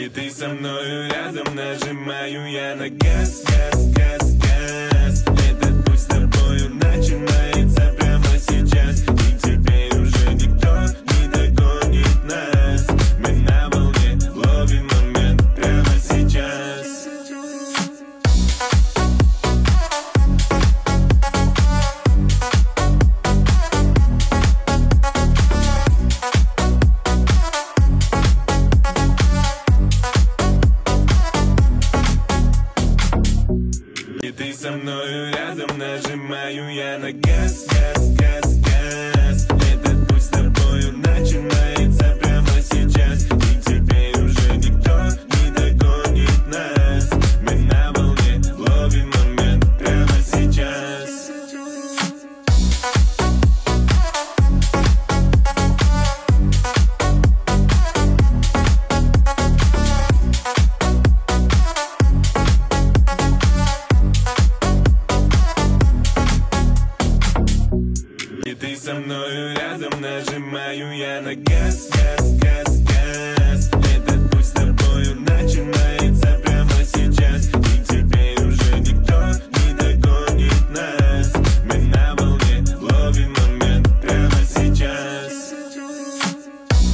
И ты со мною рядом, нажимаю я на газ, газ, газ, газ. Этот путь с тобою начинается прямо сейчас. И теперь уже никто не догонит нас. Мы на волне, ловим момент прямо сейчас. И ты со мною рядом, нажимаю я на газ, газ, газ, газ. Этот путь с тобою начинается прямо сейчас. И теперь уже никто не догонит нас. Мы на волне, ловим момент прямо сейчас. И ты со мною рядом, нажимаю я на газ, газ, газ,